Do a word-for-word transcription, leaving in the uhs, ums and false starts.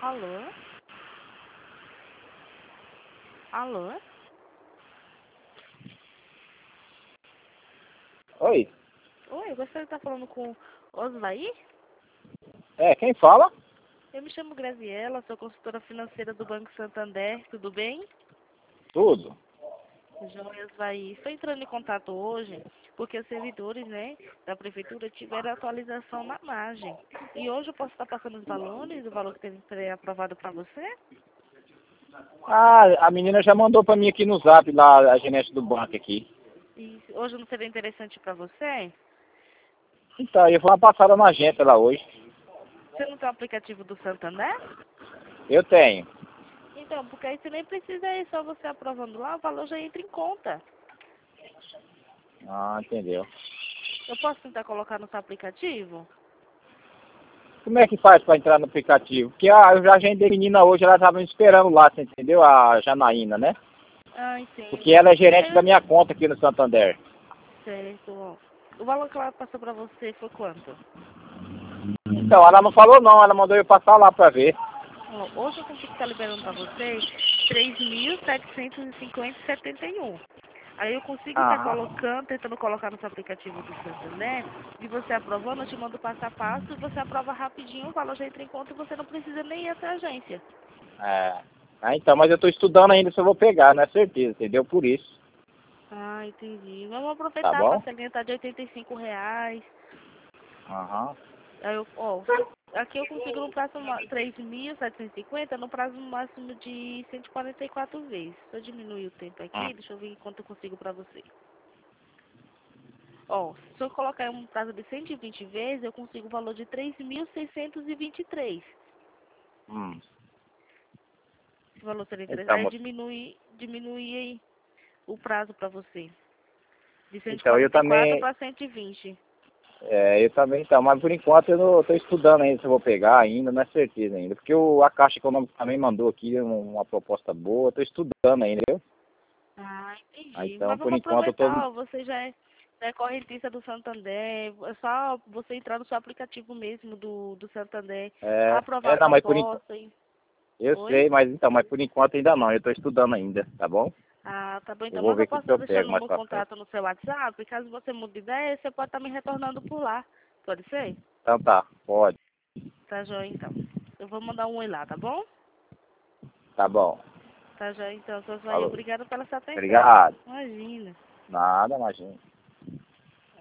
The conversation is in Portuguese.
Alô? Alô? Oi, Oi, você está falando com Osvaí? é, quem fala? Eu me chamo Graziela, sou consultora financeira do Banco Santander, tudo bem? Tudo. Joia Osvaí. Estou entrando em contato hoje porque os servidores, né, da prefeitura tiveram atualização na margem. E hoje eu posso estar passando os valores, o valor que teve pré-aprovado para você? Ah, a menina já mandou pra mim aqui no zap, lá, a gerente do banco aqui. E hoje não seria interessante para você? Então, eu vou uma passada na agência lá hoje. Você não tem o aplicativo do Santander? Eu tenho. Então, porque aí você nem precisa ir, só você aprovando lá, o valor já entra em conta. Ah, entendeu. Eu posso tentar colocar no seu aplicativo? Como é que faz pra entrar no aplicativo? Porque ah, eu já agendei a menina hoje, ela tava me esperando lá, você entendeu? A Janaína, né? Ah, entendo. Porque ela é Porque gerente da aí, minha conta aqui no Santander. certo, ó. O valor que ela passou pra você foi quanto? Então, ela não falou não, ela mandou eu passar lá pra ver. Ó, hoje eu consigo estar liberando pra você três mil setecentos e cinquenta e setenta e um. Aí eu consigo estar Aham. colocando, tentando colocar no seu aplicativo do Santander, e você aprovando, eu te mando passo a passo, e você aprova rapidinho, o valor já entra em conta e você não precisa nem ir até a agência. É. Ah, então, mas eu tô estudando ainda se eu vou pegar, não é certeza, entendeu? Por isso. Ah, entendi. Vamos Tá aproveitar, a bom? parcelinha tá de oitenta e cinco reais. Aham. Aí eu, ó, se eu- aqui eu consigo no prazo ma- três mil setecentos e cinquenta no prazo máximo de cento e quarenta e quatro vezes. Se eu diminuir o tempo Hum. aqui, deixa eu ver quanto eu consigo pra você. Ó, se eu colocar um prazo de cento e vinte vezes, eu consigo o valor de três mil seiscentos e vinte e três. Hum. Esse valor seria interessante. Então, Aí mo- diminui, diminui aí o prazo pra você. De cento e então eu quarenta e quatro também, para cento e vinte. é, eu também, então, mas por enquanto eu não estou estudando ainda se eu vou pegar ainda, não é certeza ainda. Porque o, a Caixa Econômica também mandou aqui um- uma proposta boa, estou estudando ainda, viu? Ah, Ah, entendi. então, Mas por vamos enquanto eu tô. aproveitar, ó, você já é, já é correntista do Santander, é só você entrar no seu aplicativo mesmo do, do Santander, É, aprovar é, a não, mas por enquanto. proposta e... Eu Oi? sei, mas então, mas por enquanto ainda não, eu estou estudando ainda, tá bom? Ah, tá bom Eu então. vou Mas ver eu o que posso que estar eu pego deixando o mais meu pra frente. contato no seu WhatsApp, caso você mude de ideia, você pode estar me retornando por lá. Pode ser? Então tá, pode, Tá joia então. Eu vou mandar um oi lá, tá bom? tá bom. Tá joia então, seu Zóio. Falou. Obrigada pela sua atenção. Obrigado. Imagina. Nada, imagina.